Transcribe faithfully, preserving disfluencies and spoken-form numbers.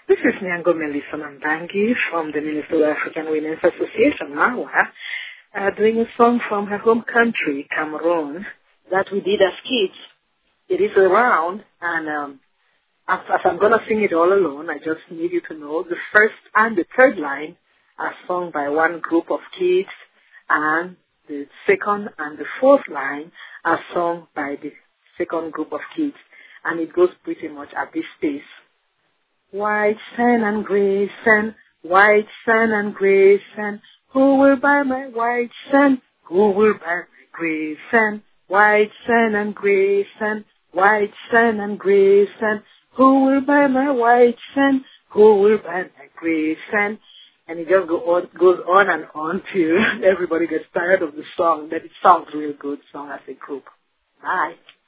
This is Nyango Melissa Mambangi from the Minnesota African Women's Association, MAWA, uh, doing a song from her home country, Cameroon, that we did as kids. It is around, and um, as, as I'm going to sing it all alone, I just need you to know the first and the third line are sung by one group of kids, and the second and the fourth line are sung by the second group of kids. And it goes pretty much at this pace. White sand and gray sand, white sand and gray sand. Who will buy my white sand? Who will buy my gray sand? White sand and gray sand, white sand and gray sand. Who will buy my white sand? Who will buy my gray sand? And it just go on, goes on and on till everybody gets tired of the song. That it sounds real good song as a group. Bye.